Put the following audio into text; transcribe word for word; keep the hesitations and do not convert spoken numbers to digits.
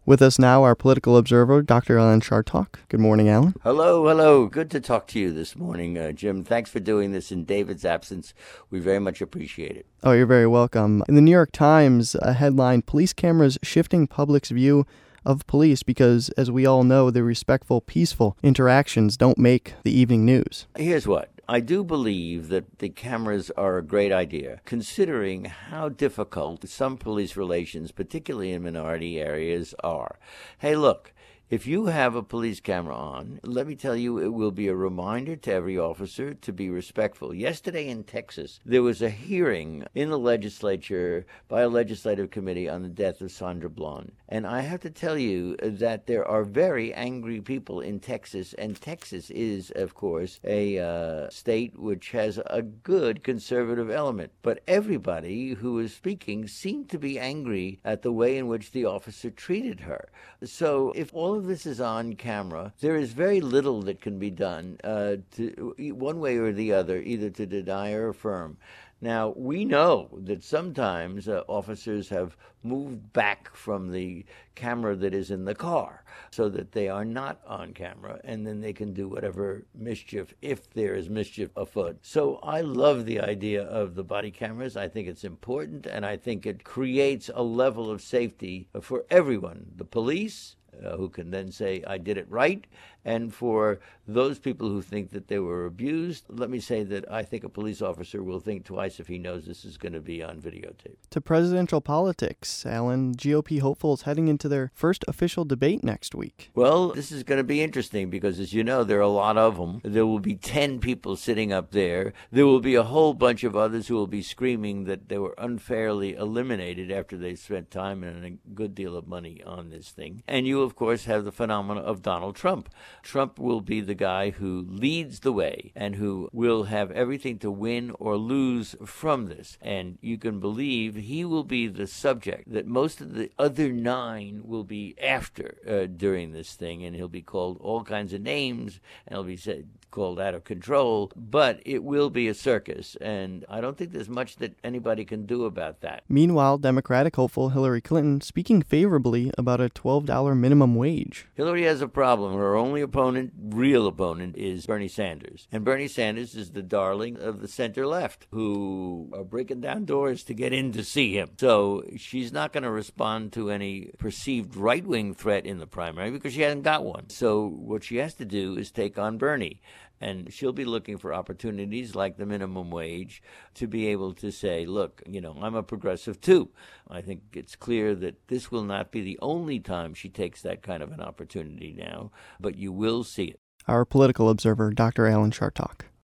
With us now, our political observer, Doctor Alan Chartock. Good morning, Alan. Hello, hello. Good to talk to you this morning, uh, Jim. Thanks for doing this in David's absence. We very much appreciate it. Oh, you're very welcome. In the New York Times, a headline, Police Cameras Shifting Public's View of Police because, as we all know, the respectful, peaceful interactions don't make the evening news. Here's what. I do believe that the cameras are a great idea, considering how difficult some police relations, particularly in minority areas, are. Hey, look. If you have a police camera on, let me tell you, it will be a reminder to every officer to be respectful. Yesterday in Texas, there was a hearing in the legislature by a legislative committee on the death of Sandra Bland. And I have to tell you that there are very angry people in Texas, and Texas is, of course, a uh, state which has a good conservative element. But everybody who was speaking seemed to be angry at the way in which the officer treated her. So if all of this is on camera, there is very little that can be done uh, to one way or the other, either to deny or affirm. Now, we know that sometimes uh, officers have moved back from the camera that is in the car so that they are not on camera, and then they can do whatever mischief, if there is mischief afoot. So I love the idea of the body cameras. I think it's important, and I think it creates a level of safety for everyone, the police, Uh, who can then say, I did it right. And for those people who think that they were abused, let me say that I think a police officer will think twice if he knows this is going to be on videotape. To presidential politics, Alan, G O P hopefuls heading into their first official debate next week. Well, this is going to be interesting because, as you know, there are a lot of them. There will be ten people sitting up there. There will be a whole bunch of others who will be screaming that they were unfairly eliminated after they spent time and a good deal of money on this thing. And you, of course, have the phenomena of Donald Trump. Trump will be the guy who leads the way and who will have everything to win or lose from this. And you can believe he will be the subject that most of the other nine will be after uh, during this thing, and he'll be called all kinds of names, and he'll be said, called out of control, but it will be a circus, and I don't think there's much that anybody can do about that. Meanwhile, Democratic hopeful Hillary Clinton speaking favorably about a twelve dollars minimum wage. Hillary has a problem. Her only opponent, real opponent, is Bernie Sanders. And Bernie Sanders is the darling of the center-left, who are breaking down doors to get in to see him. So she's not going to respond to any perceived right-wing threat in the primary because she hasn't got one. So what she has to do is take on Bernie. And she'll be looking for opportunities like the minimum wage to be able to say, look, you know, I'm a progressive too. I think it's clear that this will not be the only time she takes that kind of an opportunity now, but you will see it. Our political observer, Doctor Alan Chartock.